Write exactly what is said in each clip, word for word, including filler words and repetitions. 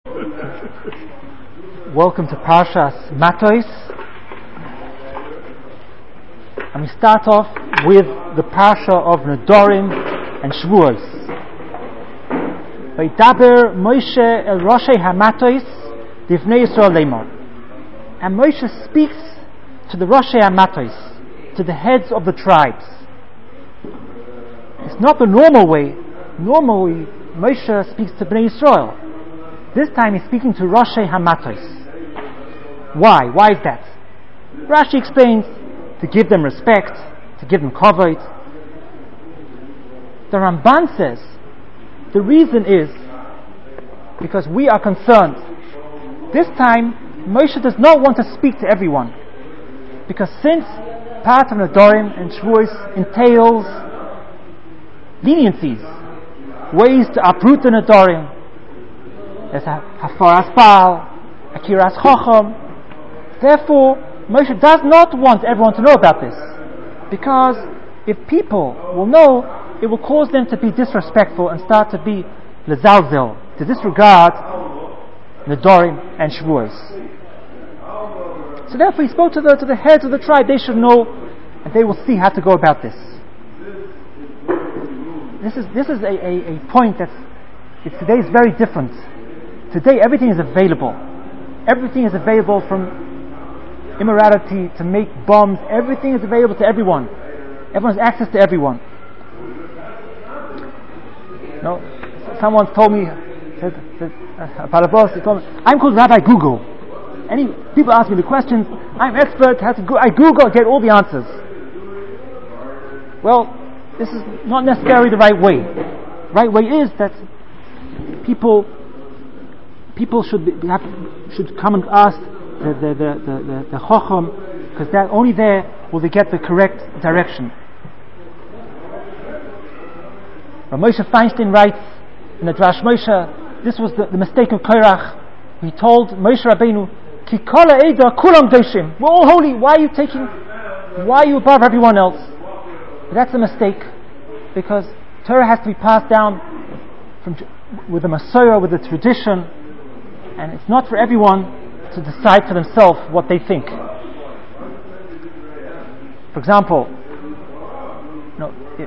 Welcome to Parshas Matos, and we start off with the Parsha of Nedorim and Shavuos. Vaydaber Moshe el Roshei HaMatos Divnei Yisrael Lemor. And Moshe speaks to the Roshei HaMatos, to the heads of the tribes. It's not the normal way. Normally, Moshe speaks to Bnei Yisrael. This time he's speaking to Roshei HaMatos. Why? Why is that? Rashi explains, to give them respect, to give them kavod. The Ramban says, the reason is because we are concerned. This time, Moshe does not want to speak to everyone. Because since part of Nedorim and Shavuos entails leniencies, ways to uproot the Nedorim, there's Hafaras Baal, Akiras Chacham. Therefore, Moshe does not want everyone to know about this, because if people will know, it will cause them to be disrespectful and start to be lezalzel, to disregard Nedorim and Shavuos. So therefore, he spoke to the to the heads of the tribe. They should know, and they will see how to go about this. This is this is a, a, a point that's it's, today is very different. Today, everything is available. Everything is available from immorality to make bombs. Everything is available to everyone. Everyone has access to everyone. No, someone told me, said, said uh, Palabos, he told me, I'm called Rabbi Google. Any people ask me the questions, I'm expert. How to go, I Google, I get all the answers. Well, this is not necessarily the right way. Right way is that people people should be, have, should come and ask the the the the, the, the Chacham, because that only there will they get the correct direction. But Moshe Feinstein writes in the Drash Moshe, this was the, the mistake of Korach. He told Moshe Rabbeinu, Ki kol ha'eda kulam doshim. We're all holy. Why are you taking? Why are you above everyone else? But that's a mistake, because Torah has to be passed down from with the Masorah, with the tradition, and it's not for everyone to decide for themselves what they think. For example, you know, it,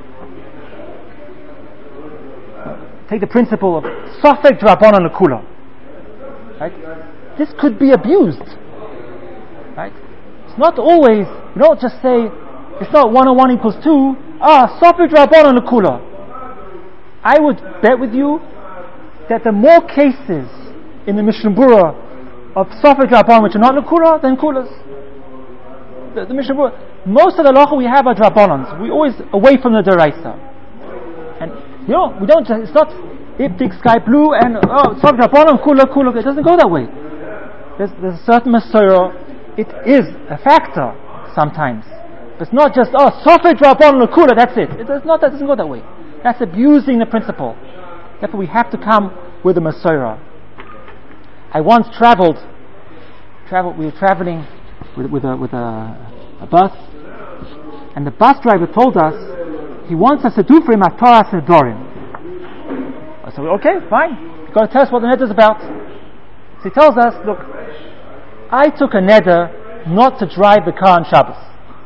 uh, take the principle of Sofek Drabanan Lekula. Right? This could be abused. Right? It's not always, you don't just say, it's not one and one equals two. Ah, Sofek Drabanan Lekula. I would bet with you that the more cases in the Mishnah Berurah of Sofek Drabanan which are not Lekula than Kulas. The, the Mishnah Berurah, most of the halacha we have are Drabanans. We always away from the Deraisa. And you know, we don't. It's not Iptik Sky Blue and oh Sofek Drabanan Kula Kula. It doesn't go that way. There's, there's a certain Masorah. It is a factor sometimes, but it's not just oh Sofek Drabanan Kula. That's it. It does not. That doesn't go that way. That's abusing the principle. Therefore, we have to come with a Masorah. I once traveled. Traveled. We were traveling with, with a with a, a bus, and the bus driver told us he wants us to do for him a Torah Nedorim. I said, okay, fine. You've got to tell us what the neder is about. So he tells us, look, I took a neder not to drive the car on Shabbos,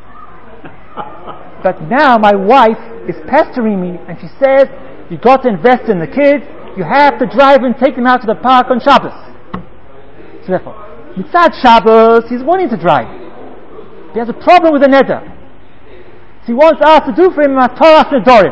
but now my wife is pestering me, and she says, you've got to invest in the kids. You have to drive and take them out to the park on Shabbos. So therefore, Mitzad Shabbos, he's wanting to drive. He has a problem with the neder. So he wants us to do for him a Torah Nedorim.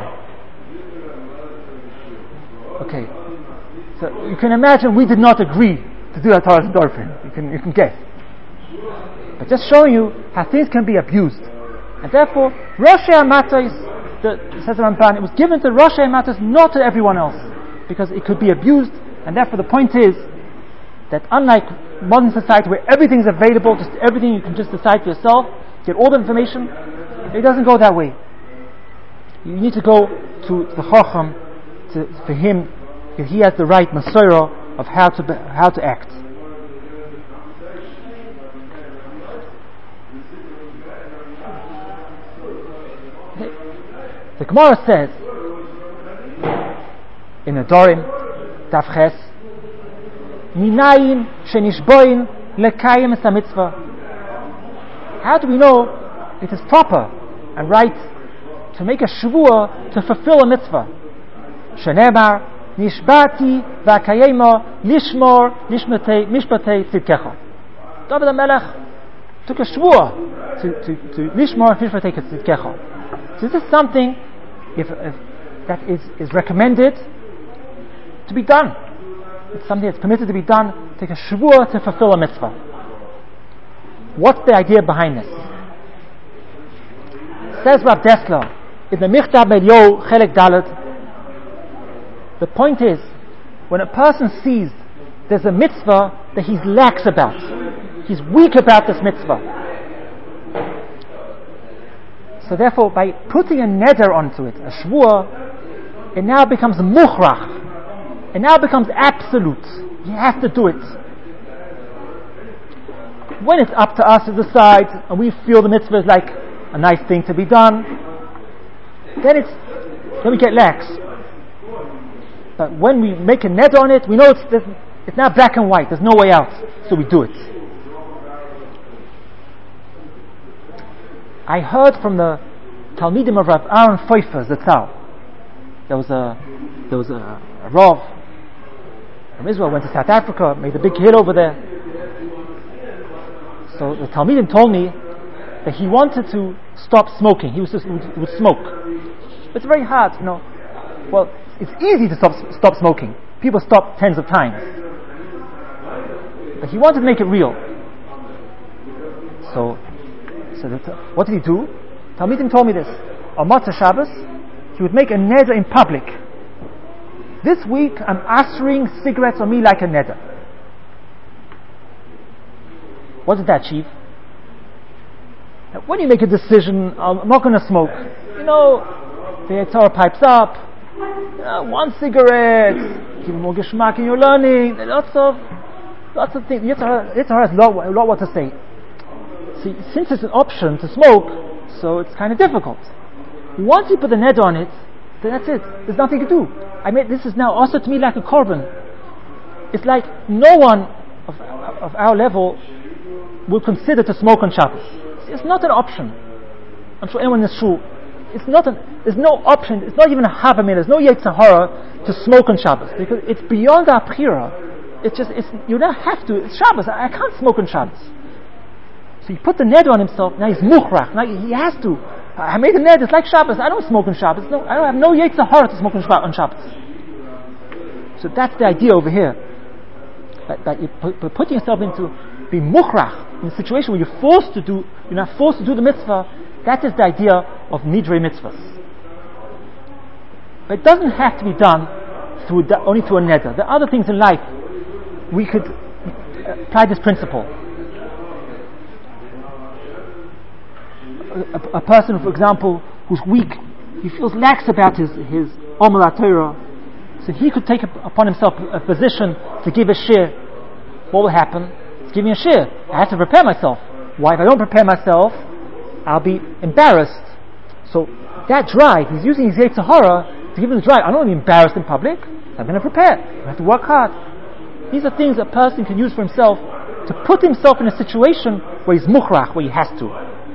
Okay. So you can imagine we did not agree to do a Torah Nedorim for him. You can, you can guess. But just showing you how things can be abused. And therefore, Roshei HaMatos, the, says the Ramban, it was given to Roshei HaMatos, not to everyone else, because it could be abused. And therefore the point is that unlike modern society where everything is available, just everything you can just decide for yourself, get all the information, it doesn't go that way. You need to go to the Chacham to, for him, he has the right Masorah of how to be, how to act. The Gemara says in Nedorim, Daf Ches, minayin shenishboin lekayim es mitzvah. How do we know it is proper and right to make a shvuah to fulfill a mitzvah? Shenemar nishbati v'akayema lishmor lishmatei mishpatei tzidkecha. David HaMelech took a shvuah to to to lishmor mishpatei tzidkecha. So this is something if, if that is, is recommended to be done. It's something that's permitted to be done. Take a shvuah to fulfill a mitzvah. What's the idea behind this? Says Rav Dessler in the Michtav Elio Chelek Dalet. The point is, when a person sees there's a mitzvah that he's lax about, he's weak about this mitzvah. So therefore, by putting a neder onto it, a shvuah, it now becomes mukhrach. It now becomes absolute. He has to do it. When it's up to us to decide, and we feel the mitzvah is like a nice thing to be done, then it's then we get lax. But when we make a neder on it, we know it's it's now black and white. There's no way out, so we do it. I heard from the Talmidim of Rav Aaron Pfeiffer Zatzal. There was a there was a, a Rav from Israel, went to South Africa, made a big hit over there. So the Talmidim told me that he wanted to stop smoking. He was just would, would smoke. It's very hard, you know. Well, it's easy to stop stop smoking. People stop tens of times. But he wanted to make it real. So, so that, uh, what did he do? Talmidim told me this. On Motzei Shabbos, he would make a neder in public. This week, I'm asking cigarettes on me like a neder. What did that achieve? Now, when you make a decision, I'm not going to smoke. You know, the Yetzer Hara pipes up. You know, one cigarette, give more geschmack in your learning. Lots of, lots of things. Yetzer Hara has a lot, a lot what to say. See, since it's an option to smoke, so it's kind of difficult. Once you put the neder on it, then that's it. There's nothing to do. I mean, this is now also to me like a korban. It's like no one of, of our level will consider to smoke on Shabbos. It's not an option. I'm sure anyone in this shul, it's not an, there's no option, it's not even a havamina, there's no Yetzer Hara to smoke on Shabbos, because it's beyond our bchira. It's just, it's, you don't have to, it's Shabbos, I, I can't smoke on Shabbos. So he put the neder on himself, now he's mukhrach, now he has to. I made a neder, it's like Shabbos, I don't smoke on Shabbos, no, I don't have no Yetzer Hara to smoke on Shabbos. So that's the idea over here. That, that you put, putting yourself into, be mukhrach, in a situation where you're forced to do, you're not forced to do the mitzvah, that is the idea of nidrei mitzvahs. But it doesn't have to be done through the, only through a neder. There are other things in life we could apply this principle. A, a, a person, for example, who's weak, he feels lax about his his Omer HaTorah, so he could take upon himself a position to give a shir. What will happen? It's giving a shir. I have to prepare myself. Why? If I don't prepare myself, I'll be embarrassed. So that drive, he's using his Yetzer Hara to give him the drive. I don't want to be embarrassed in public. I'm going to prepare. I have to work hard. These are things a person can use for himself to put himself in a situation where he's mukhrach, where he has to.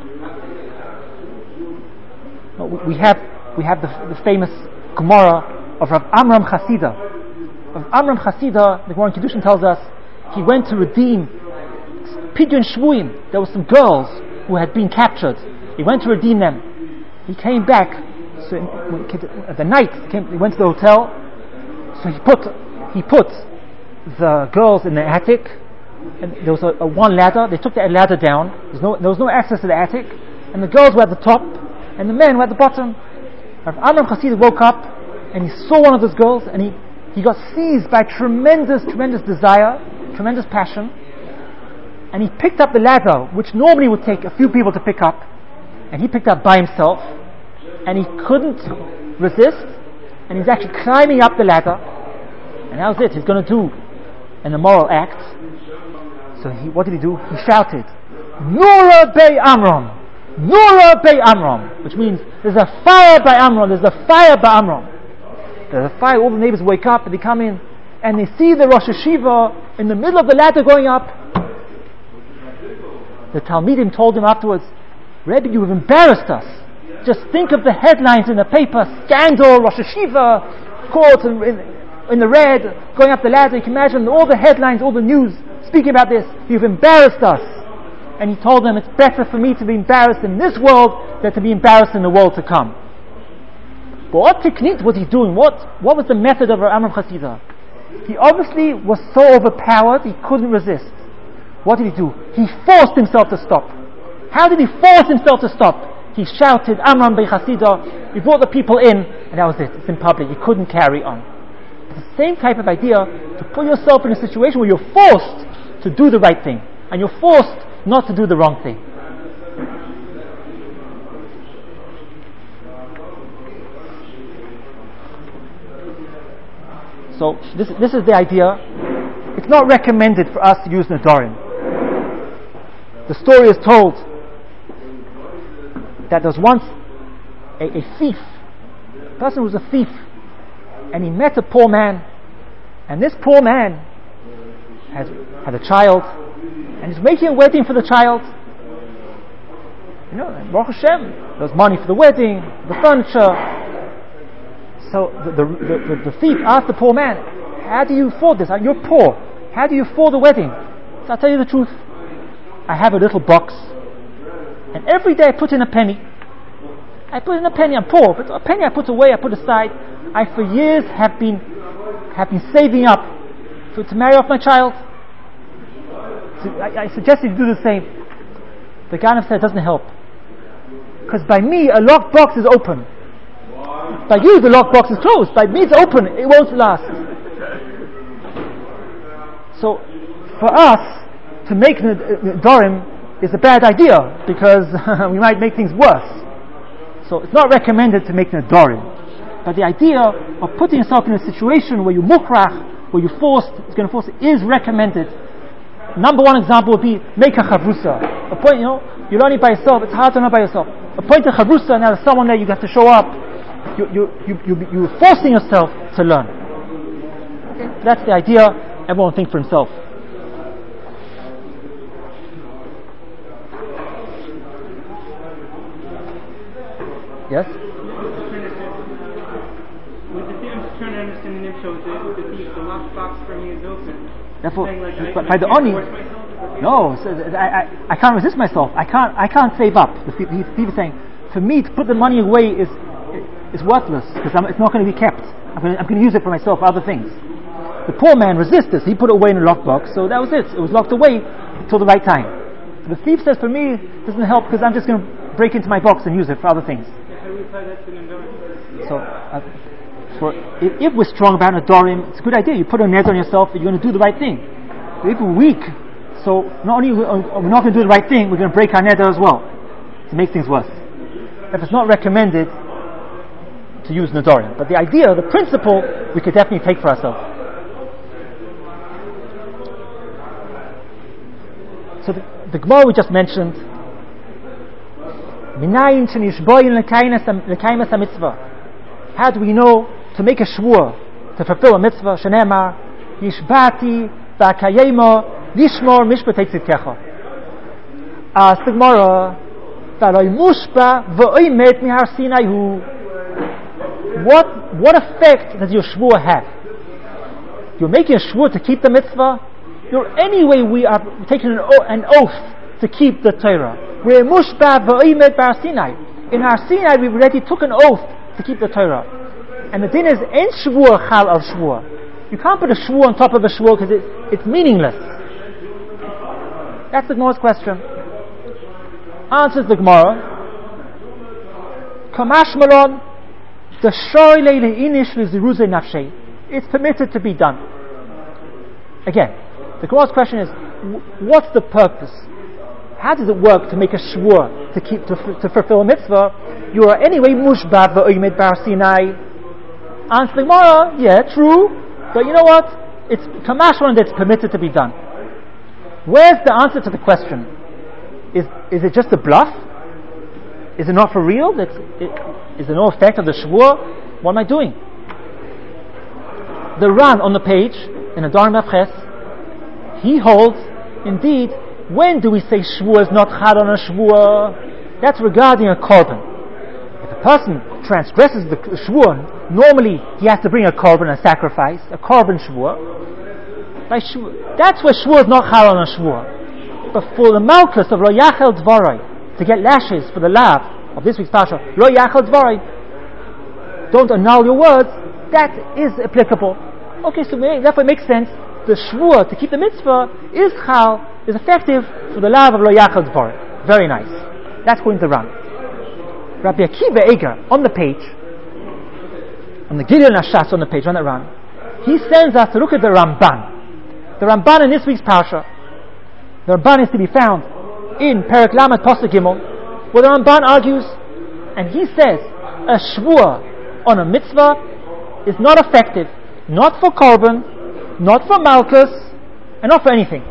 We have we have the, the famous Gemara of Rav Amram Chasida. Rav Amram Chasida, the Gemara in Kiddushin tells us, he went to redeem Pidyon Shvuim. There were some girls who had been captured. He went to redeem them. He came back. So in, at the night, he, came, he went to the hotel. So he put he put the girls in the attic, and there was a, a one ladder. They took the ladder down. There was no there was no access to the attic, and the girls were at the top, and the men were at the bottom. Rav Amram Chasida woke up, and he saw one of those girls, and he, he got seized by tremendous, tremendous desire, tremendous passion, and he picked up the ladder, which normally would take a few people to pick up, and he picked up by himself, and he couldn't resist, and he's actually climbing up the ladder, and that was it. He's going to do an immoral act. So he, what did he do? He shouted, "Nura Bei Amram! Nura Bei Amram!" Which means, there's a fire by Amram, there's a fire by Amram. There's a fire, all the neighbors wake up and they come in, and they see the Rosh Hashiva in the middle of the ladder going up. The Talmidim told him afterwards, Rebbe, you have embarrassed us. Just think of the headlines in the paper, scandal, Rosh Hashiva, caught in, in, in the red, going up the ladder. You can imagine all the headlines, all the news speaking about this. You've embarrassed us. And he told them, it's better for me to be embarrassed in this world than to be embarrassed in the world to come. But what technique was he doing? What, what was the method of Amram Chasida? He obviously was so overpowered, he couldn't resist. What did he do? He forced himself to stop. How did he force himself to stop? He shouted, Amram Bey Chasida. He brought the people in, and that was it. It's in public. He couldn't carry on. It's the same type of idea to put yourself in a situation where you're forced to do the right thing, and you're forced not to do the wrong thing. So this, this is the idea. It's not recommended for us to use Nedarim. The story is told that there was once a, a thief, a person who was a thief, and he met a poor man, and this poor man had, had a child, and he's making a wedding for the child. You know, and Baruch Hashem, there was money for the wedding, the furniture. So the, the, the, the thief asked the poor man, how do you afford this? You're poor. How do you afford the wedding? So I'll tell you the truth. I have a little box, and every day I put in a penny. I put in a penny. I'm poor, but a penny I put away, I put aside. I for years have been have been saving up for, to marry off my child. So I, I suggest you do the same. The Gaon said it doesn't help, because by me a locked box is open. By you, the lockbox is closed. By me, it's open. It won't last. So, for us, to make Nedarim is a bad idea, because we might make things worse. So, it's not recommended to make Nedarim. But the idea of putting yourself in a situation where you're mukrach, where you're forced, it's going to force, is recommended. Number one example would be, make a chavrusa. A point, you know, you're learning by yourself. It's hard to learn by yourself. Appoint a chavrusa, and there's someone there, you have to show up. You, you, you, you, you're forcing yourself to learn. Okay? That's the idea. Everyone think for himself. Yes? With the I'm just trying to understand the nipshot. The, the, the, the lockbox for me is open. Therefore, like, by, I, by I the oni, no, so I, I, I can't resist myself. I can't, I can't save up. The thief is saying, for me to put the money away is is worthless, because it's not going to be kept. I'm going, to, I'm going to use it for myself, for other things. The poor man resisted. He put it away in a lockbox, so that was it. It was locked away till the right time. The thief says, for me, it doesn't help, because I'm just going to break into my box and use it for other things. How do we apply that to Nedarim? So, uh, for, if, if we're strong about Nedarim, it's a good idea. You put a neder on yourself that you're going to do the right thing. But if we're weak, so not only are we not going to do the right thing, we're going to break our neder as well, to make things worse. If it's not recommended to use Nedarim, but the idea, the principle, we could definitely take for ourselves. So the, the Gemara we just mentioned, how do we know to make a shvur, to fulfill a mitzvah? Shenemar, Yishbati v'akayemo lishmor mishpatei tzidkecha. Ask the Gemara, v'aloi mushba v'oimet mihar Sinai hu. What what effect does your shvur have? You're making a shvur to keep the mitzvah. You're anyway we are taking an, o- an oath to keep the Torah. We're mushba v'oimet bar Sinai. In our Sinai we already took an oath to keep the Torah. And the din is en shvur chal al shvur. You can't put a shvur on top of a shvur because it, it's meaningless. That's the Gemara's question. Answers the Gemara. Kamash malon. The shoyle leinish l'ziruzei nafshei. It's permitted to be done. Again, the Gemara's question is, what's the purpose? How does it work to make a shvur to keep to, to fulfill a mitzvah? You are anyway mushba v'oimed bar Sinai. Answer the Gemara, yeah, true, but you know what? It's kamash malon that's permitted to be done. Where's the answer to the question? Is is it just a bluff? Is it not for real? That's, it, is there no effect of the shvur? What am I doing? The Ran on the page in Adar Mavches he holds, indeed, when do we say shvuah is not chad on a shvuah? That's regarding a korban. If a person transgresses the shvuah, normally he has to bring a korban, a sacrifice, a korban shvuah. By shvuah, that's where shvuah is not chad on a shvuah. But for the malchus of lo yachel dvarai, to get lashes for the lav of this week's parsha, lo yachel dvarai, don't annul your words, that is applicable. Okay, so therefore it makes sense. The shvuah to keep the mitzvah is chal, is effective for the lav of lo yachel dvarai. Very nice. That's according to Ran. Rabbi Akiva Eger on the page, on the Gideon Ashas on the page on that Ran, he sends us to look at the Ramban. The Ramban in this week's parsha. The Ramban is to be found in Perek Lamed Pasuk Gimel, where the Ramban argues, and he says a shvuah on a mitzvah is not effective, not for korban, not for malchus, and not for anything.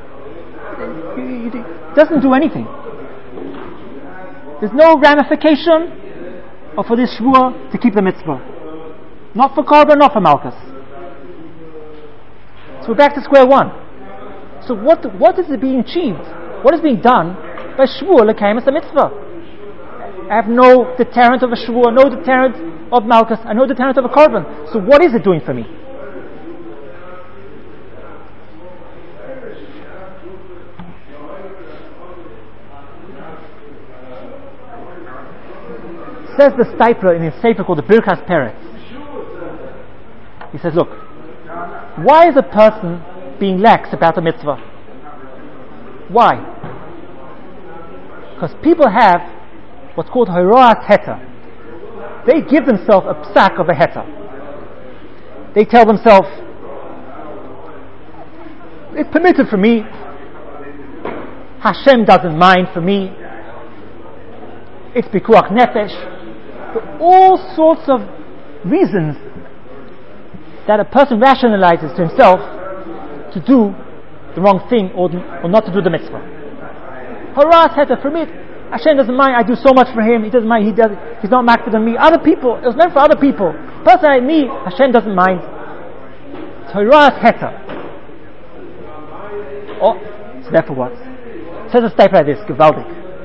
It doesn't do anything. There's no ramification or for this shvuah to keep the mitzvah, not for korban, not for malchus. So we're back to square one. So what what is being achieved? What is being done by shvuah l'kayim as a mitzvah? I have no deterrent of a shvuah, no deterrent of malchus, and no deterrent of a korban. So what is it doing for me? Says the Stipler in his sefer called the Birkas Peretz. He says, look, why is a person being lax about a mitzvah? Why? Because people have what's called Horat Heta. They give themselves a psak of a Heta. They tell themselves, it's permitted for me, Hashem doesn't mind for me, it's pikuach nefesh. All sorts of reasons that a person rationalizes to himself to do the wrong thing or, or not to do the mitzvah. Haras heta, for me, Hashem doesn't mind, I do so much for him, he doesn't mind, he does, he's not makbid on me. Other people, it was meant for other people. Person like me, Hashem doesn't mind. So Haras heta. Oh, so therefore what? Says a step like this, gewaldig.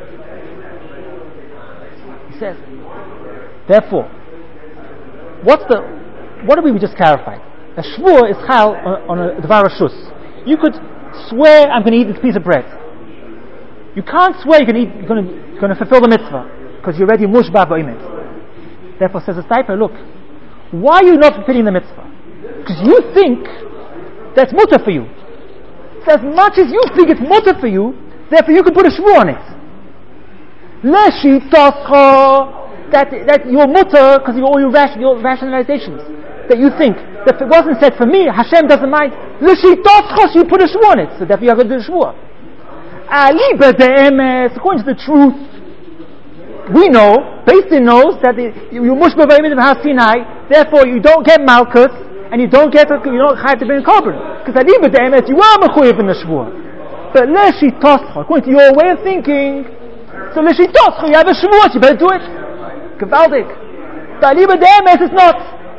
He says, therefore, what's the, what did we just clarify? A shvuah is chal on, on a dvar rashus. You could swear, I'm going to eat this piece of bread. You can't swear you're going to eat, you're going to, you're going to fulfill the mitzvah because you're already mushba ba'imit. Therefore, says the Stipler, look, why are you not fulfilling the mitzvah? Because you think that's mutter for you. So as much as you think it's mutter for you, therefore you can put a shvuah on it. Leshi tascha. That, that your mutter, because of all your, ration, your rationalizations, that you think that if it wasn't said for me, Hashem doesn't mind. L'shitotzchos, you put a shvuah on it, so therefore you are going to do a shvuah. Ali b'de'emes, according to the truth, we know, Beis Din knows that you mush b'vayimid of Har Sinai, therefore you don't get malchus and you don't get you don't have to bring a korban, because ali b'de'emes you are mechuyev in the shvuah. But l'shitotzchos, according to your way of thinking, so l'shitotzchos, you have a shvuah, you better do it. Gewaldig. Ta'ali b'de'emes is not.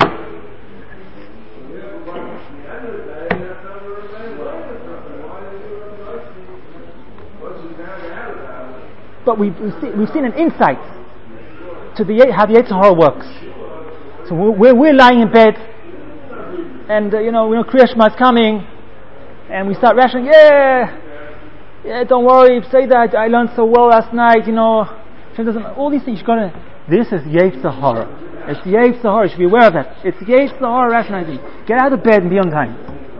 But we've, we've, seen, we've seen an insight to the how the Yetzer Hara works. So we're, we're lying in bed, and uh, you know, we know Kriya Shema is coming, and we start rationing. Yeah, yeah, don't worry. Say that I learned so well last night. You know, all these things. You're gonna. This is Yetzer Hara. It's Yetzer Hara. You should be aware of that. It's Yetzer Hara rationalizing. Get out of bed and be on time.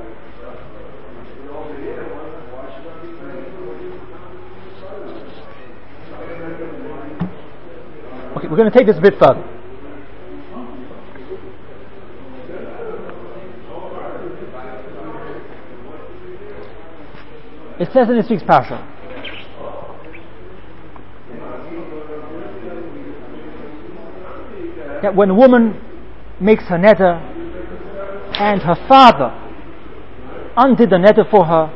Okay, we're going to take this a bit further. It says in this week's parasha, that when a woman makes her neder and her father undid the neder for her,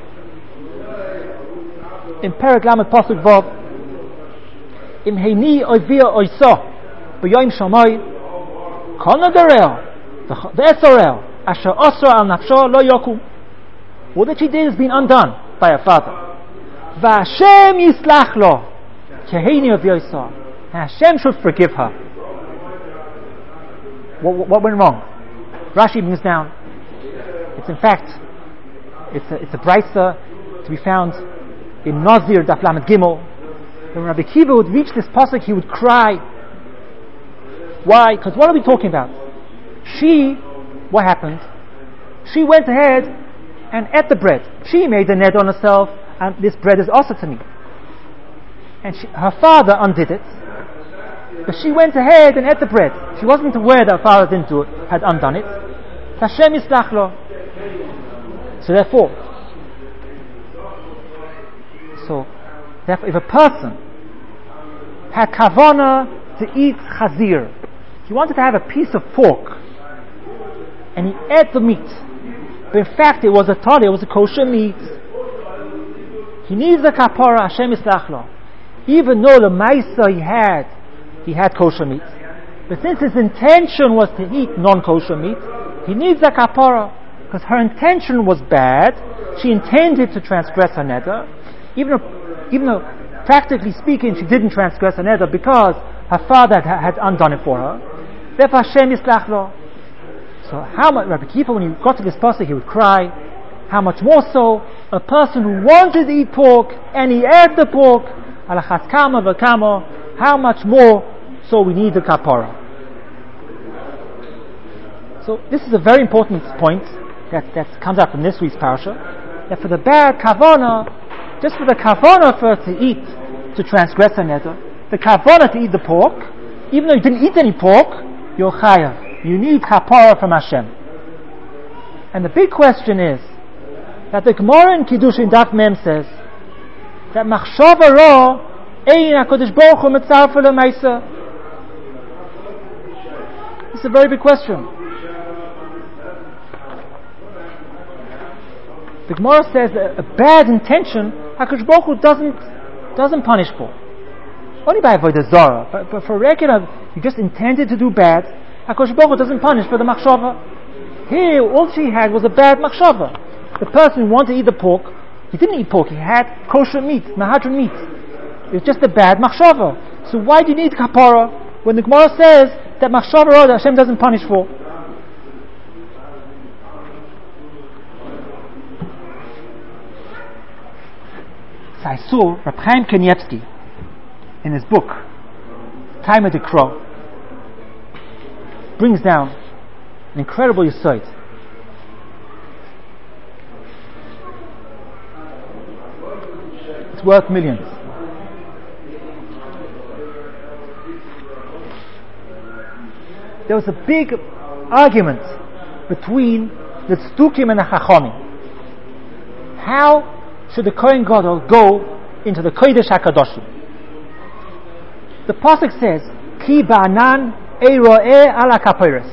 in Perek Lamed Pasuk Vav, im heini oivia oiso b'yoim shamay kol nadareo v'esoreo asher osra al nafsho lo yokum. All that she did has been undone by her father. V'Hashem yislach lo, keheini of Yosef. And Hashem should forgive her. What, what went wrong? Rashi brings down. It's in fact, it's a, it's a brisa to be found in Nazir Daf Lamed Gimel. When Rabbi Kiva would reach this pasuk, he would cry. Why? Because what are we talking about? She, what happened? She went ahead and ate the bread. She made the neder on herself, and this bread is also to me. And she, her father undid it, but she went ahead and ate the bread. She wasn't aware that her father didn't do it, had undone it. Hashem yislach lo. So therefore, so therefore, if a person had kavana to eat chazir, he wanted to have a piece of pork, and he ate the meat, but in fact it was a tali, it was a kosher meat, he needs the kapara, Hashem yislach lo. Even though the maisa he had, he had kosher meat, but since his intention was to eat non-kosher meat, he needs the kapara, because her intention was bad. She intended to transgress her neder, even though, even though practically speaking she didn't transgress her neder because her father had, had undone it for her. Therefore Hashem yislach lo. So how much, Rabbi Kiva, when he got to this pasuk, he would cry. How much more so a person who wanted to eat pork and he ate the pork, alachas kama v'kama, how much more so we need the kapara. So this is a very important point that, that comes out from this week's parasha, that for the bad kavana, just for the kavana for her to eat, to transgress her neder, the kavana to eat the pork, even though you didn't eat any pork, you're chayav. You need kapara from Hashem. And the big question is that the Gemara in Kiddushin Daf Mem says that machshava ra ein HaKadosh Baruch Hu mitzaref l'maisa. It's a very big question. The Gemara says that a bad intention HaKadosh Baruch Hu doesn't doesn't punish for. Only by avodah zara, but, but for regular, you just intended to do bad. HaKadosh Baruch Hu doesn't punish for the machshava. Here, all she had was a bad machshava. The person who wanted to eat the pork, he didn't eat pork, he had kosher meat, mahadran meat. It was just a bad machshava. So why do you need kapara when the Gemara says that machshava that Hashem doesn't punish for? So I saw Reb Chaim Kanievsky in his book Time of the Crow brings down an incredible yesod. It's worth millions. There was a big argument between the Tzdukim and the Chachamim. How should the Kohen Gadol go into the Kodesh HaKadoshim? The pasuk says, "Ki ba'anan eiroeh ala kaperes."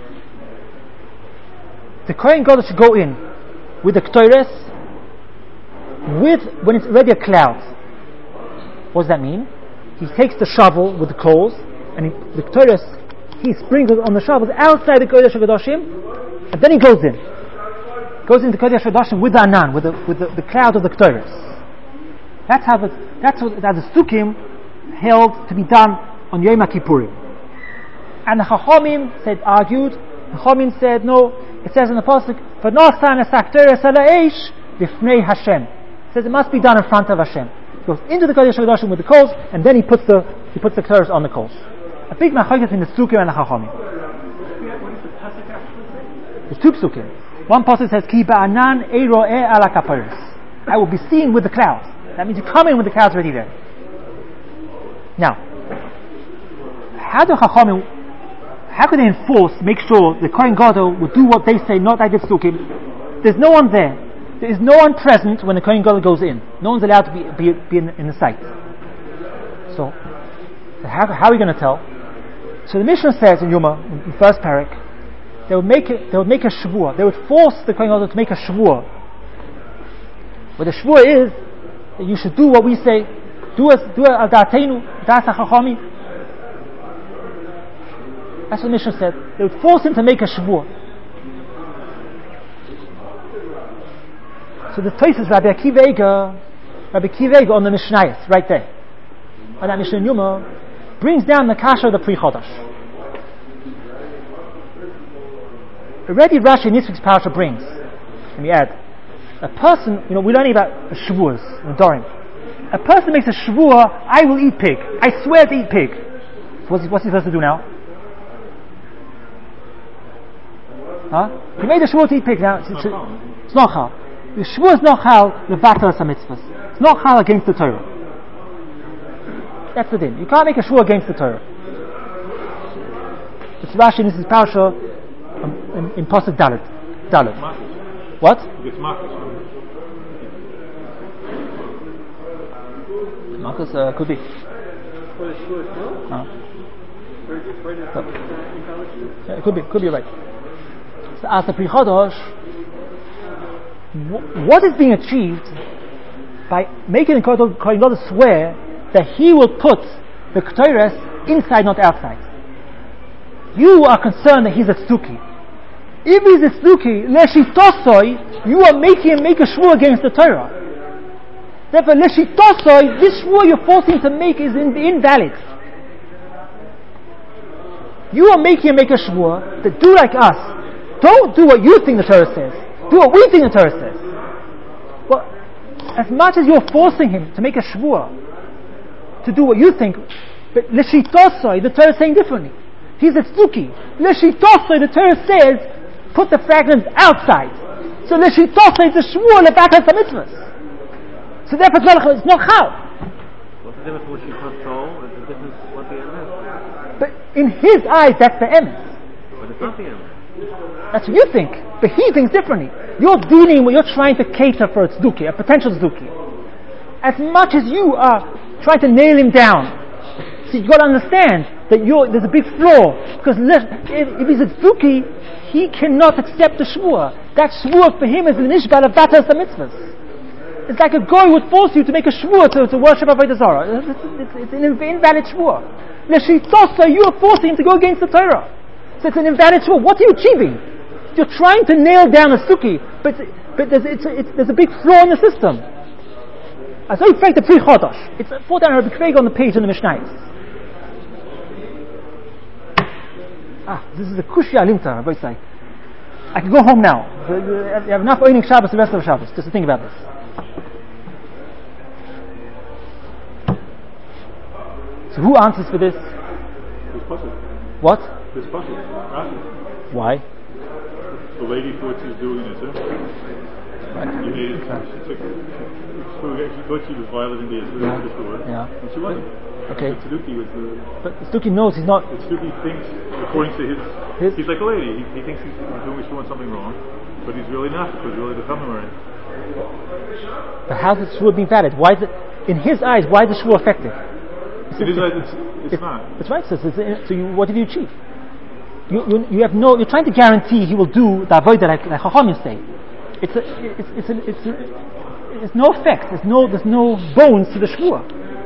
The Kohen Gadol should go in with the Ketores, with when it's already a cloud. What does that mean? He takes the shovel with the coals, and he, the Ketores, he sprinkles on the shovels outside the Kodesh HaKadoshim, and then he goes in. Goes into the Kodesh HaKadoshim with the Anan, with the with the, the cloud of the Ketores. That's how the that's what that the Sukkim held to be done on Yom Kippurim. And the Chachamim said, argued. The Chachamim said, no. It says in the pasuk, "V'nosan esakteres ala eish b'fnei Hashem." It says it must be done in front of Hashem. He goes into the Kodesh HaKadoshim with the coals, and then he puts the he puts the Ketores on the coals. A big machlokes between the Sukkim and the Chachamim. What does the pasuk actually say? There's two Sukkim. One pasuk says, "Ki ba'anan eiroeh ala kaperes." I will be seen with the clouds. That means you come in with the clouds already there. Now, how do Chachamim, how could they enforce, make sure the Kohen Gadol would do what they say, not like the Sukkim? There's no one there. There is no one present when the Kohen Gadol goes in. No one's allowed to be be, be in, in the site. So, how, how are we going to tell? So the Mishnah says in Yoma, in the first parak, they would make it, they would make a shvuah. They would force the Kohen Gadol to make a shvuah. What the shvuah is, that you should do what we say. Do as do al da'ateinu, da'as hachachamim. That's what the Mishnah said. They would force him to make a shvuah. So the Tosfos Rabbi Akiva Eiger, Rabbi Akiva Eiger on the Mishnayos, right there, and that Mishnah Yuma brings down the kasha of the Pri Chodesh. Already Rashi in this week's parasha brings, let me add, a person, you know, we're learning about Shavuos, Nedarim. A person makes a Shavua, I will eat pig. I swear to eat pig. So what's he, what's he supposed to do now? Huh? He made a Shavua to eat pig. Now, it's, it's, it's not chal. The Shavua is not chal, the vatal mitzvahs. It's not chal against the Torah. That's the thing. You can't make a Shavua against the Torah. It's Rashi in this is parasha in, in Pasuk Dalet. Dalet. What? Marcus uh, could be. Uh, yeah, it could be. Could be right. So as the Pri Chodesh, w- what is being achieved by making the Kohen Gadol swear that he will put the Ketores inside, not outside? You are concerned that he's a tzduki. If he's a tzduki, leshitosoi, you are making him make a shvur against the Torah. Therefore, leshitosoi, this shvur you're forcing him to make is in, invalid. You are making him make a shvur that do like us. Don't do what you think the Torah says. Do what we think the Torah says. Well, as much as you're forcing him to make a shvur to do what you think, but leshitosoi, the Torah is saying differently. He's a tzduki. Leshitosoi, the Torah says, put the fragments outside. So leshitosoi is a shvur lebatas hamitzvahs. So therefore, it's not chal. What's the difference with leshitosoi? What's the difference? What the emes? But in his eyes, that's the emes. But it's not the emes. That's what you think. But he thinks differently. You're dealing with, you're trying to cater for a tzduki, a potential tzduki. As much as you are trying to nail him down. So you've got to understand that you're, there's a big flaw, because if, if he's a tzduki, he cannot accept the shvur. That shvur for him is the nishbal of batas mitzvahs. It's like a guy would force you to make a shvur to, to worship Avodah Zarah. It's, it's, it's an invalid shvur. Leshitosa, you are forcing him to go against the Torah. So it's an invalid shvur. What are you achieving? You're trying to nail down a tzduki, but but there's, it's, it's, there's a big flaw in the system. As I fact the Pri Chodesh, it's put down Rabbi Craig on the page in the Mishnayos. Ah, this is a kushya alimta, I say. I can go home now. You have enough earning Shabbos the rest of the Shabbos, just to think about this. So who answers for this? This puzzle. What? This puzzle. Rashi. Why? The lady thought she was doing this, huh? Right. You made it. She took. She thought she was violating the Yeah. Torah. Yeah. And she wasn't. Okay. The Tzeduki was the. But the Tzduki knows he's not. The Tzeduki thinks, according to his, His- he's like a lady. He, he thinks he's doing, he's doing something wrong, but he's really not, because really the Chachamim. But how's the shvur being valid? Why is it, in his eyes, why is the shvur effective? It is. It's, it's not. That's right. So, it's, it's, so you, what did you achieve? You, you, you have no. You're trying to guarantee he will do the avodah like like Chachamim say. It's a, it's it's a, it's a, it's no effect. There's no there's no bones to the shvur.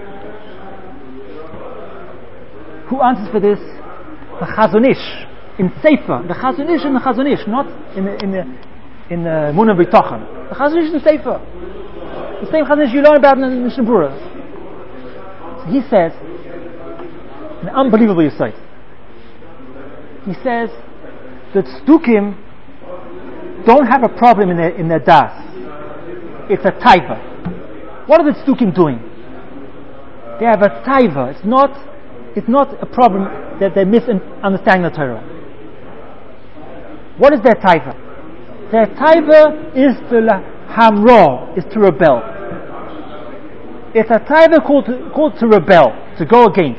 Who answers for this? The Chazon Ish in Sefer. The Chazon Ish in the Chazon Ish, not in the in the in the Munah B'Tochan. The Chazon Ish in Sefer. The same Chazon Ish you learn about in the Mishnah Berurah. So he says, an unbelievable insight. He says that Tzdukim don't have a problem in their in their das. It's a taiva. What are the Tzdukim doing? They have a taiva. It's not. It's not a problem that they're misunderstanding the Torah. What is their taiva? Their taiva is to hamro, is to rebel. It's a taiva called to, called to rebel, to go against.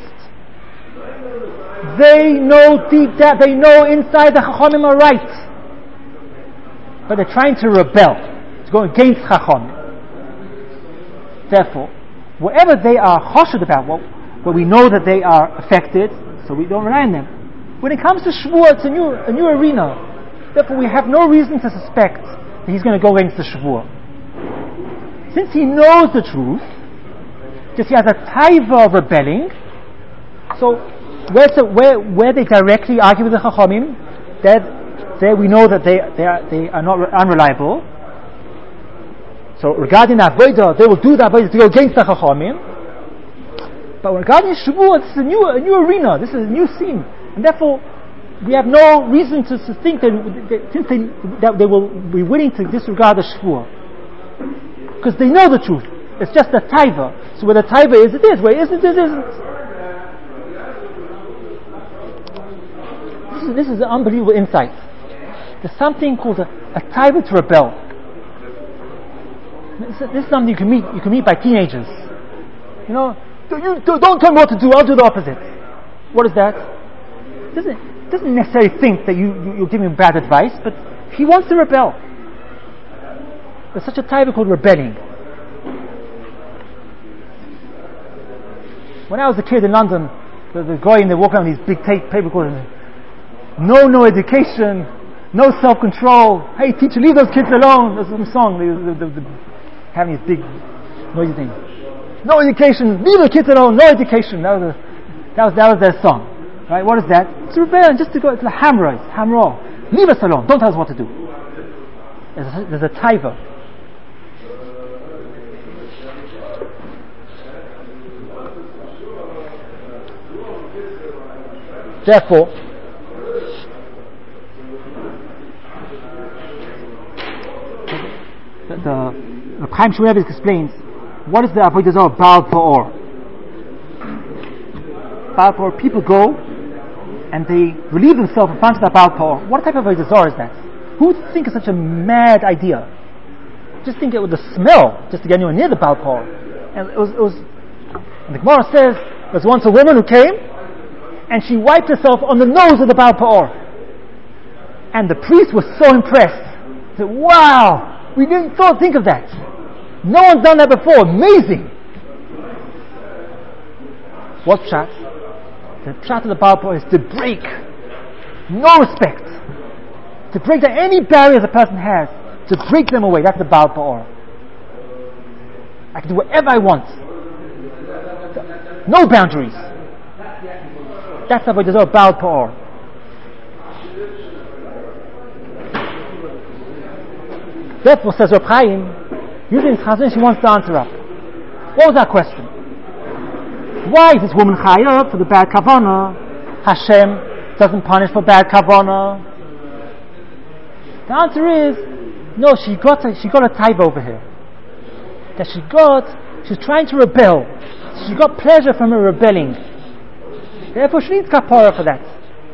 They know deep down, they know inside the Chachamim are right, but they're trying to rebel, to go against Chachamim. Therefore, whatever they are choshed about, what But we know that they are affected, so we don't rely on them. When it comes to Shavuot, it's a new, a new arena. Therefore, we have no reason to suspect that he's going to go against the Shavuot. Since he knows the truth, just he has a taiva of rebelling, so where, so where, where they directly argue with the Chachamim, there, there we know that they, they, are, they are not unreliable. So regarding the avodah, they will do the avodah to go against the chachamim. But regarding Shavuot, this is a new, a new arena. This is a new scene, and therefore we have no reason to, to think that, that since they that they will be willing to disregard the Shavuot, because they know the truth. It's just a taiva. So where the taiva is, it is. Where it isn't, it isn't. This is this is an unbelievable insight. There's something called a, a taiva to rebel. This, this is something you can meet. You can meet by teenagers. You know. You don't tell me what to do. I'll do the opposite. What is that? Doesn't doesn't necessarily think that you, you you're giving him bad advice, but he wants to rebel. There's such a type called rebelling. When I was a kid in London, the, the guy in the walk around with these big tape paper called "No, no education, no self-control." Hey, teacher, leave those kids alone. There's some song. They, they, they, they, having these big noisy things. No education, leave the kids alone, no education. That was, a, that was that was their song. Right? What is that? It's rebellion, just to go, it's a hammer, it's hammer. Leave us alone, don't tell us what to do. There's a, there's a taiva. Therefore, the, the, the Chaim Shmulevitz explains, what is the avodah zarah of Baal Peor? Baal Peor, people go and they relieve themselves in front of the Baal Peor. What type of avodah zarah is that? Who would think of such a mad idea? Just think it with the smell, just to get anywhere near the Baal Peor. And it was, it was and the Gemara says, there was once a woman who came and she wiped herself on the nose of the Baal Peor. And the priest was so impressed. He said, wow, we didn't thought, think of that. No one's done that before. Amazing. What pshat? The pshat of the Baal Peor is to break. No respect. To break down any barriers a person has. To break them away. That's the Baal Peor. I can do whatever I want. No boundaries. That's the avodah zarah of Baal Peor. Therefore, says Reb Chaim, usually in Chazon, she wants to answer up. What was that question? Why is this woman chayav for the bad kavanah? Hashem doesn't punish for bad kavanah. The answer is, no, she got a, she got a type over here. That she got, she's trying to rebel. She got pleasure from her rebelling. Therefore, she needs kapara for that.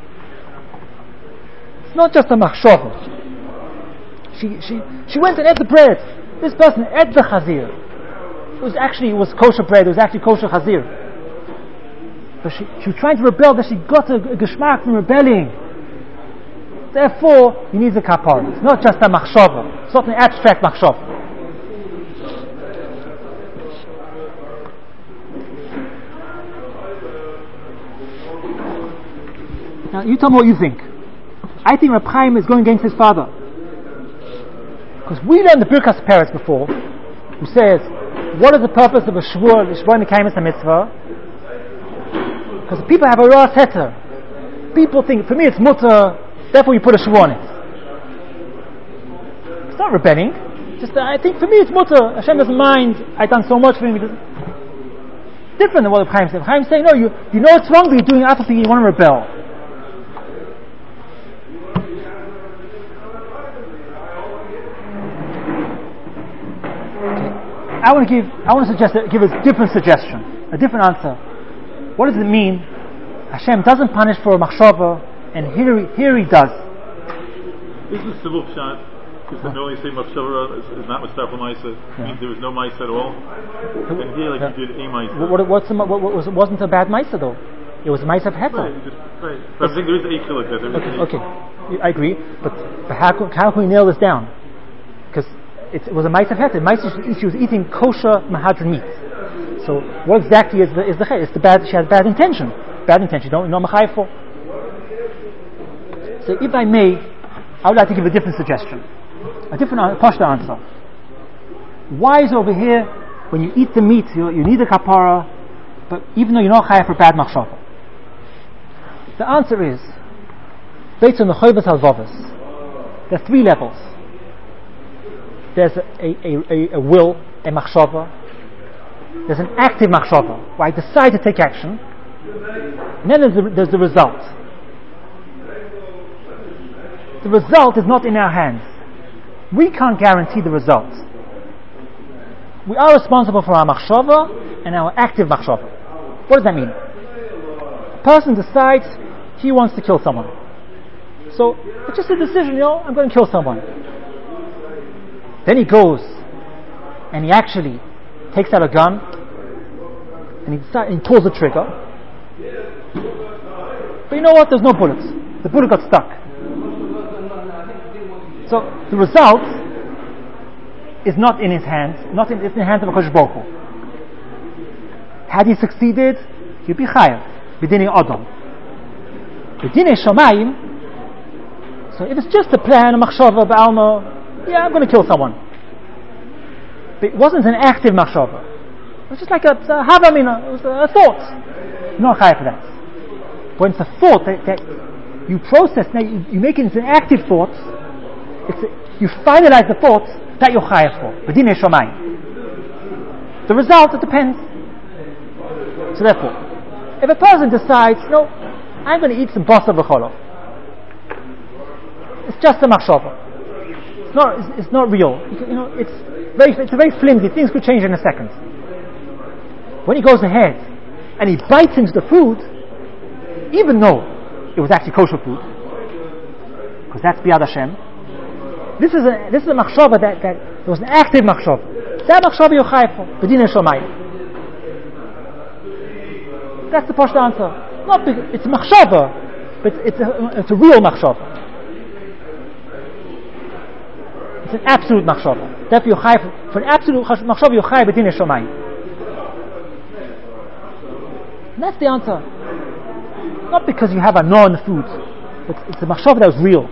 It's not just a machshava. She she she went and ate the bread. This person ate the chazir. It was actually it was kosher bread. It was actually kosher chazir. But she she was trying to rebel. That she got a, a geschmack from rebelling. Therefore, you need the kapara. It's not just a machshava. It's not an abstract machshava. Now, you tell me what you think. I think Reb Chaim is going against his father. Because we learned the Birkas Peretz before, who says, what is the purpose of a shvur, the shvur Mekayim is a mitzvah? Because people have a raw setter. People think, for me it's mutter, therefore you put a shvur on it. It's not rebelling. Just, uh, I think for me it's mutter. Hashem doesn't mind. I've done so much for him. Different than what Reb Chaim said. Chaim saying, no, you, you know it's wrong, but you're doing it after you want to rebel. I want to give. I want to suggest. Give a different suggestion, a different answer. What does it mean? Hashem doesn't punish for a machshava, and here, here He does. Isn't the civil pshat? Because the only say machshava is not mustafel ma'isa. Means there was no ma'isa at all. And here, like yeah. you did a ma'isa. What, what's the, what, what was? It wasn't a bad ma'isa though. It was a ma'isa of heter. Right. Just, right. But I'm saying there is a chiluk there. Okay. Okay. I agree. But, but how, how can we nail this down? Because it was a ma'isa of heter. She was eating kosher mahadran meat. So what exactly is the is the it's the bad? She has bad intention. Bad intention. You don't know machayev for. So if I may, I would like to give a different suggestion, a different pashta answer. Why is over here when you eat the meat you, you need a kapara, but even though you're not chayev for bad machshava? The answer is based on the Chovas Halvavos. There are three levels. there's a, a, a, a will, a machshava. There's an active machshava, where I decide to take action. And then there's the, there's the result. The result is not in our hands. We can't guarantee the result. We are responsible for our machshava and our active machshava. What does that mean? A person decides he wants to kill someone. So, it's just a decision, you know, I'm going to kill someone. Then he goes and he actually takes out a gun and he, decides, and he pulls the trigger. But you know what? There's no bullets. The bullet got stuck. So the result is not in his hands, not in, it's in the hands of HaKadosh Baruch Hu. Had he succeeded, he'd be chayav, b'dinei Adam. B'dinei Shamayim, so if it's just a plan, a machshava, ba'alma, yeah, I'm going to kill someone. But it wasn't an active machshava. It was just like a, a havamina, it was a, a thought. You're not chayav for that. When it's a thought that, that you process, now you, you make it into an active thought, it's a, you finalize the thought that you're chayav for. B'dinei Shamayim. The result, it depends. So therefore, if a person decides, no, I'm going to eat some basar v'cholov, it's just a machshava. It's not. It's, it's not real. You, can, you know, it's very. It's a very flimsy. Things could change in a second. When he goes ahead and he bites into the food, even though it was actually kosher food, because that's biyad Hashem. This is a. This is a machshava that that there was an active machshava. That machshava you're chayav for. B'dinei Shamayim. That's the first answer. Not because it's machshava, but it's a, it's a real machshava. It's an absolute machshava. Therefore, you're chayav for an absolute machshava. You're chayav b'dinei Shamayim. And that's the answer. Not because you have a no in the food, but it's a machshava that was real.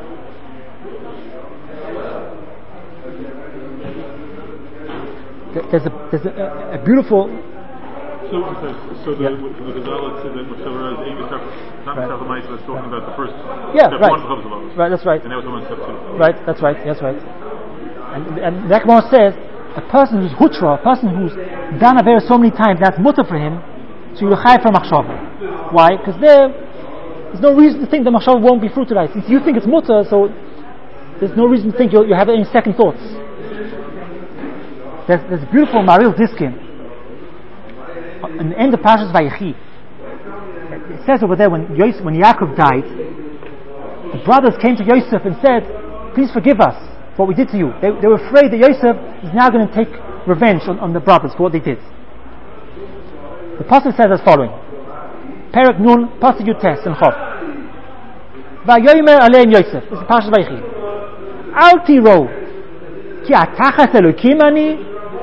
There's a there's a, a, a beautiful. So, so the, yeah. the Ghazal said that Machshava is Amy Sarfamaisa is talking about the first yeah, step right. one of Chavzalah. Right, that's right. And now it's on step two. Right, that's right, that's right. And, and the Gemara says, a person who's hutra, a person who's done a very so many times, that's mutter for him, so you're chayav for Machshava. Why? Because there, there's no reason to think the Machshava won't be fruitalized. Since you think it's mutter, so there's no reason to think you'll, you have any second thoughts. There's, there's a beautiful Maril Diskin in the end of Parshas Vayechi. It says over there when Yosef, when Yaakov died, the brothers came to Yosef and said, "Please forgive us for what we did to you." They, they were afraid that Yosef is now going to take revenge on, on the brothers for what they did. The pasuk says as following: Perek Nun pasuk Yutes and Chov. Vayomer aleim Yosef. This is Parshas Vayechi. Al tiro ki atachas Elokim ani.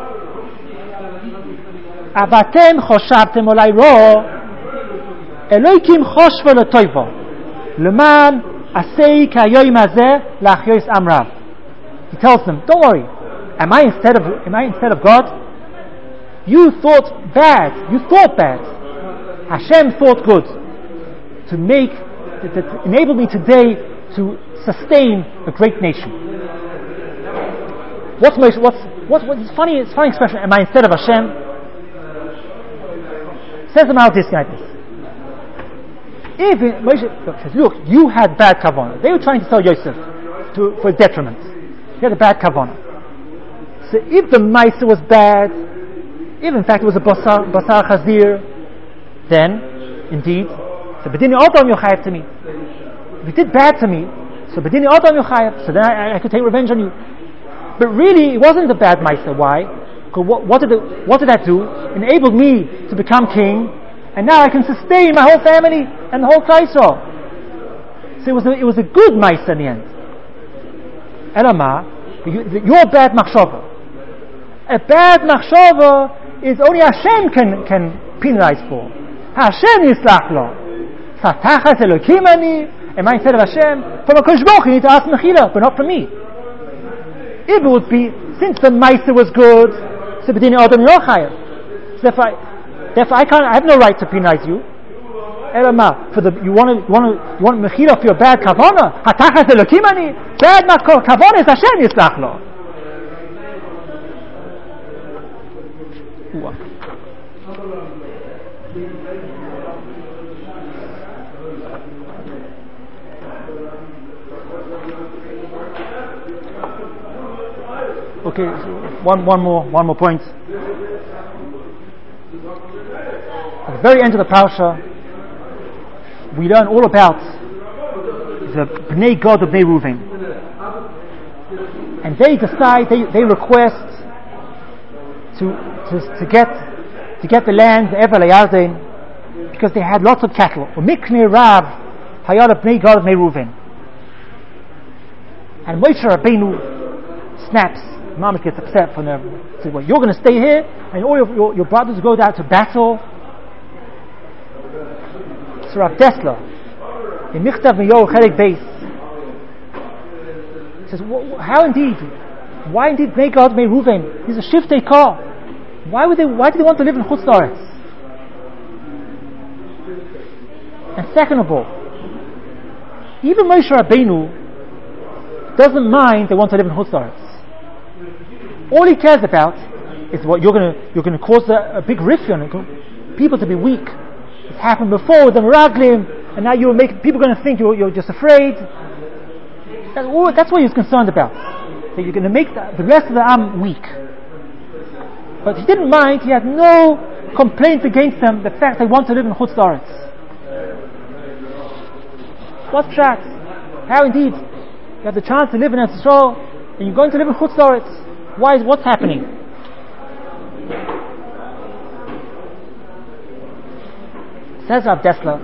Avatem choshavtem olai ro Elokim choshvo letoivo leman asei kayoyim hazeh lachyois amrav. He tells them, don't worry, am I instead of am I instead of God? You thought bad, you thought bad. Hashem thought good to make that, that enable me today to sustain a great nation. What's most, what's what's what's funny? It's a funny expression. Am I instead of Hashem? Says the Maral Diskin like this. If it, Moshe says, look, you had bad kavanah. They were trying to sell Yosef to, for detriment. He had a bad kavanah. So if the Maisa was bad, if in fact it was a basar, basar chazir, then indeed, so b'dinei Adam yochayev to me. If you did bad to me, so b'dinei Adam yochayev, so then I, I could take revenge on you. But really, it wasn't a bad Maisa. Why? What, what, did it, what did that do? Enabled me to become king, and now I can sustain my whole family and the whole Klal Yisrael. So it was a, it was a good ma'isa in the end. Elama, your bad machshava. A bad machshava is only Hashem can can penalize for. Hashem yislach lo. Satachas Elokim ani. Am I instead of Hashem? From a HaKadosh Baruch Hu, you need to ask mechila, but not from me. If it would be, since the ma'isa was good, so b'dinei Adam you're chayav. So therefore, therefore I can't. I have no right to penalize you. Elama, for the you want to you want to you want mechila for your bad kavanah. Hatachas Elokim ani. Bad kavanah is Hashem yislach lo. Ooh. Okay, so one one more one more point. At the very end of the parasha, we learn all about the Bnei Gad of Bnei Reuven, and they decide they, they request to, to to get to get the land Ever LaYarden because they had lots of cattle. Mikne Rav Hayad Bnei Gad of Bnei Reuven, and Moshe Rabbeinu snaps. Mama gets upset from them. Says, "Well, you're going to stay here, and all your, your, your brothers go out to battle." So Rav Dessler, in Michtav Meyor Chelik Beis, says, "How indeed? Why indeed Bnei Gad Bnei Reuven? He's a shiftei kar. Why would they? Why do they want to live in Chutz La'aretz? And second of all, even Moshe Rabbeinu doesn't mind they want to live in Chutz La'aretz. All he cares about is what you're going to you're going to cause a, a big riffion, people to be weak. It's happened before with the Meraglim, and now you're making people are going to think you're, you're just afraid. That's, all, that's what he's concerned about. That you're going to make the, the rest of the Am weak. But he didn't mind. He had no complaints against them. The fact they want to live in Chutz La'aretz. What's that? How indeed you have the chance to live in Eretz Yisrael, and you're going to live in Chutz La'aretz. Why is what's happening? Says Rav Dessler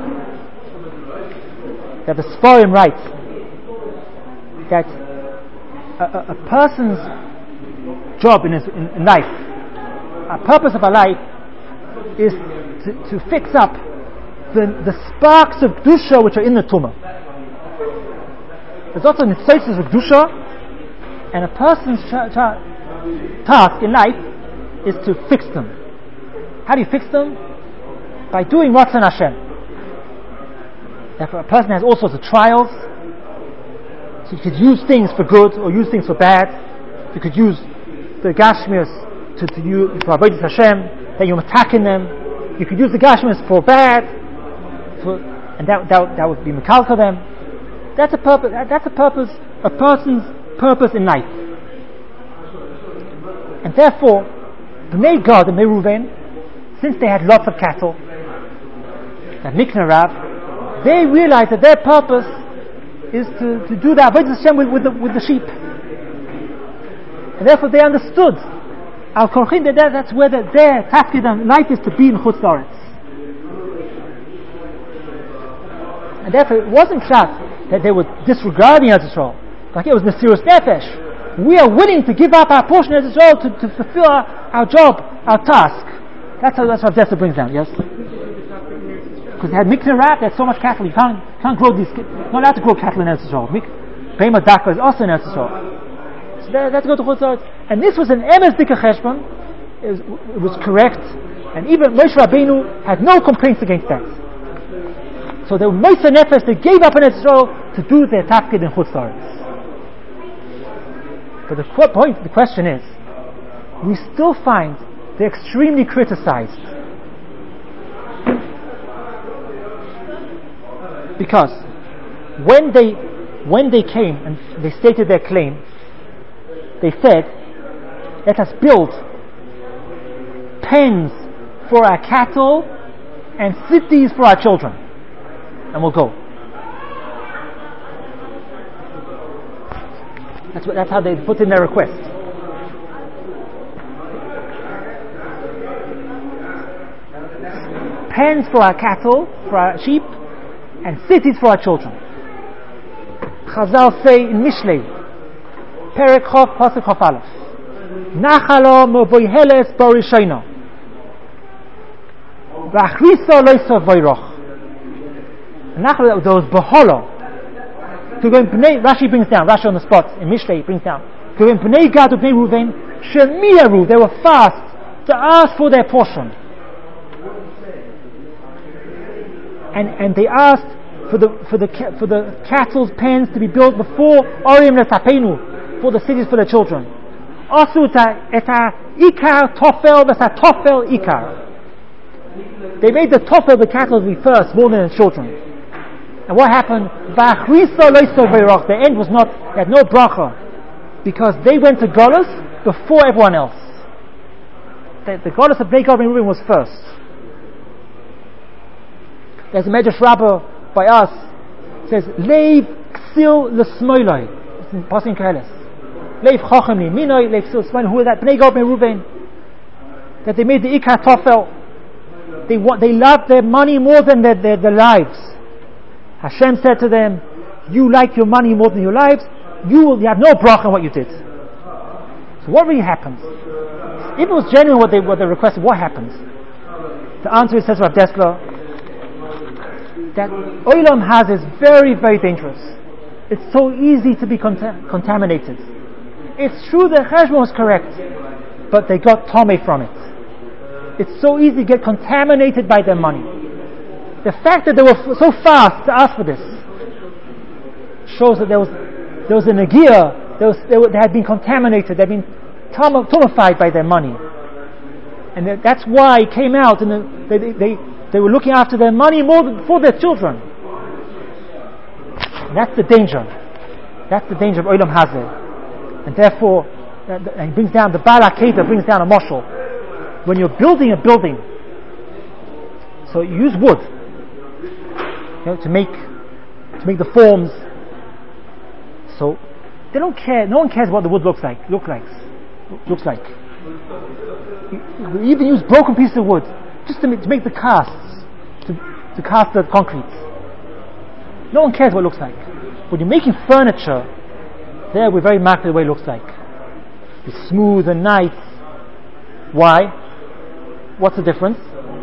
that the Sforim writes that a, a, a person's job in his in, in life, a purpose of a life, is to, to fix up the, the sparks of Kedusha which are in the Tumah. There's also nitzaitis of Kedusha. And a person's tra- tra- task in life is to fix them. How do you fix them? By doing Ratzon Hashem. Therefore, a person has all sorts of trials. So you could use things for good or use things for bad. You could use the Gashmias to, to use for Avodas Hashem, then you're attacking them. You could use the Gashmias for bad, for, and that, that that would be Mekalka them. That's a purpose. That's a purpose. A person's purpose in life. And therefore, Bnei Gad and Bnei Reuven, since they had lots of cattle, that Mikne Rav, they realized that their purpose is to, to do the Avodas Hashem with, with, the, with the sheep. And therefore they understood Al Korchin, that that's where the, their tafkid life is to be in Chutz La'aretz. And therefore it wasn't just that they were disregarding Eretz Yisrael. Like it was Nesirus Nefesh. We are willing to give up our portion as well to, to fulfill our, our job, our task. That's how that's what Dessler brings down, yes? Because they had Mikne Rav, they had so much cattle, you can't, can't grow these, you're not allowed to grow cattle in Eretz Yisrael. Behema Daka is also in Eretz Yisrael. So they had to go to Chutz La'aretz. And this was an Emes Dika Cheshbon, it was correct, and even Moshe Rabbeinu had no complaints against that. So the Moshe Nefesh, they gave up in Eretz Yisrael to do their tafkid in Chutz La'aretz. But the qu- point, the question is, we still find they're extremely criticized. Because when they when they came and they stated their claim, they said, let us build pens for our cattle and cities for our children, and we'll go. That's what, that's how they put in their request. Pens for our cattle, for our sheep, and cities for our children. Chazal say in Mishlei, Perek Chof Pasuk Chof Aleph, Nachalo Moboyheles Borishayno, V'achriso Loiso Voiroch. Nachalo, there was Beholo. To go in Bnei, Rashi brings down, Rashi on the spot, in Mishlei brings down, to go in Bnei Gad of Bnei Reuven, Shemiyaru, they were fast to ask for their portion. And and they asked for the for the for the cattle's pens to be built before Orim Lesapenu, for the cities for their children. עשו את העיקר תופל ואת התופל עיקר. They made the tofel, the capital, first, more than the children. And what happened? The end was not, they had no bracha, because they went to Golus before everyone else. The, the Golus of Bnei Gad and Reuben was first. There's a Medrash Rabbah by us, it says, Leiv ksil l'smoiloi. It's in Pasuk Koheles. Leiv chochem li minoi, leiv ksil l'smoiloi. Who are that? Bnei Gad and Reuben. That they made the Ikar Tofel. They want, they loved their money more than their, their, their lives. Hashem said to them, you like your money more than your lives, you, will, you have no bracha on what you did. So what really happens? If it was genuine what they, what they requested, what happens? The answer is, says Rav Dessler, that Olam Haz is very, very dangerous. It's so easy to be contam- contaminated. It's true that Cheshbon was correct, but they got Tomei from it. It's so easy to get contaminated by their money. The fact that they were f- so fast to ask for this shows that there was there was a negia, there was, they, were, they had been contaminated, they had been tum- tumified by their money. And th- that's why it came out, and the, they, they, they, they were looking after their money more than for their children. And that's the danger. That's the danger of Olam Hazeh. And therefore, uh, and he brings down, the Baal HaKedah brings down a moshel. When you're building a building, so you use wood, you know, to make to make the forms. So they don't care. No one cares what the wood looks like. Look like looks like. You, you even use broken pieces of wood just to make, to make the casts, to to cast the concrete. No one cares what it looks like. When you're making furniture, there we're very marked the way it looks like. It's smooth and nice. Why? What's the difference?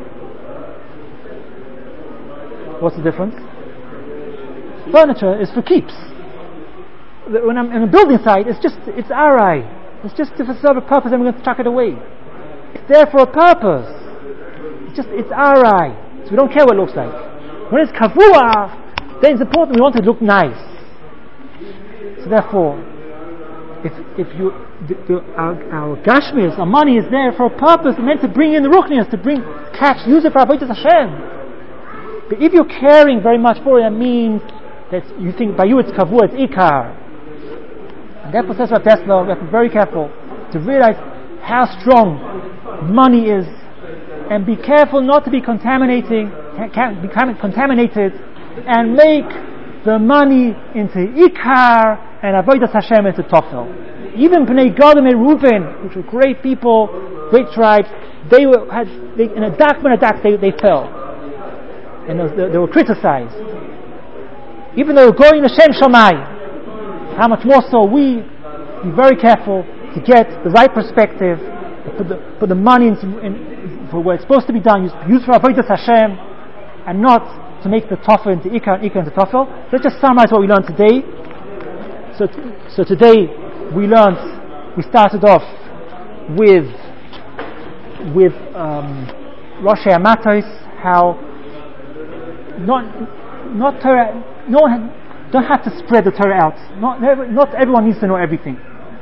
What's the difference? Furniture is for keeps. When I'm in a building site, it's just, it's arai. It's just to serve a purpose and we're going to chuck it away. It's there for a purpose. It's just, it's arai. So we don't care what it looks like. When it's kavua, then it's important, we want it to look nice. So therefore, if if you the, the, our, our gashmis, our money is there for a purpose, meant to bring in the ruchnias, to bring catch, use it for avodas Hashem. But if you're caring very much for it, that means that you think by you it's kavua, it's ikar. And therefore, says Rav Dessler, we have to be very careful to realize how strong money is, and be careful not to be contaminating, can, become contaminated, and make the money into ikar and avodas Hashem into tofel. Even Bnei Gad and Reuben, which were great people, great tribes, they were had they, in a dark man attack they, they fell, and they, they were criticized. Even though going to Shem Shammai, how much more so we be very careful to get the right perspective, to put the, put the money in, in, for where it's supposed to be done, use, use for avodas Hashem, and not to make the tofel into ikar and ikar into tofel. Let's just summarize what we learned today. So, t- so today we learned, we started off with with um, Rosh Hamatos, how not not Torah, no one had, don't have to spread the Torah out. Not not everyone needs to know everything.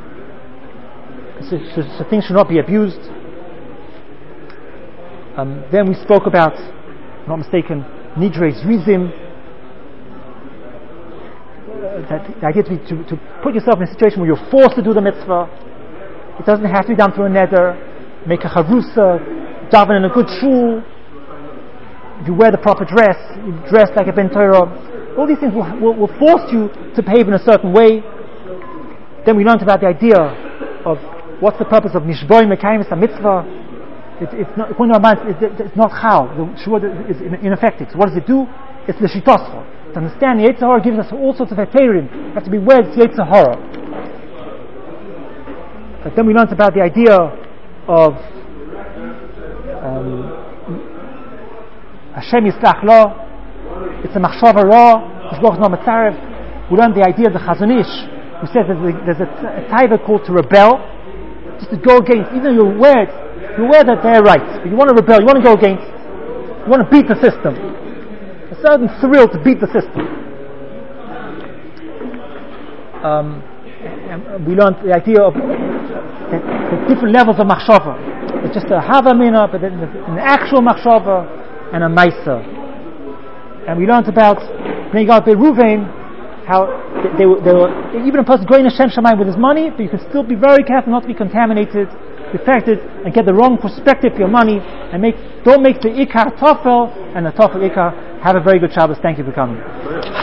So, so, so things should not be abused. Um, then we spoke about, if I'm not mistaken, Nidre Zrizim. That the idea to, be, to, to put yourself in a situation where you're forced to do the mitzvah. It doesn't have to be done through a neder. Make a chavrusa, daven in a good shul. If you wear the proper dress, you dress like a ben Torah. All these things will, will, will force you to behave in a certain way. Then we learned about the idea of what's the purpose of nishboi mekayim a mitzvah. It, it's not it's, it's not how the shua is ineffective. So what does it do? It's the shitoscha. To understand the Yetzer Hara gives us all sorts of heterim. You have to be aware it's Yetzer Hara. But then we learned about the idea of um, Hashem Yislach Lo. It's a machshava ra. Hashgoch no matzarev. We learned the idea of the Chazon Ish, who says that there's a, a taiva called to rebel, just to go against. Even though you're aware, you're aware that they're right, but you want to rebel. You want to go against. You want to beat the system. A certain thrill to beat the system. Um, and we learned the idea of that, that different levels of machshava. It's just a havamina, but then an actual machshava and a maisa. And we learned about Bnei Gad Ruvain, how they, they, were, they were, even a person going to Shem Shamayim with his money, but you can still be very careful not to be contaminated, affected, and get the wrong perspective for your money, and make don't make the ikar tofel and the tofel ikar. Have a very good Shabbos. Thank you for coming.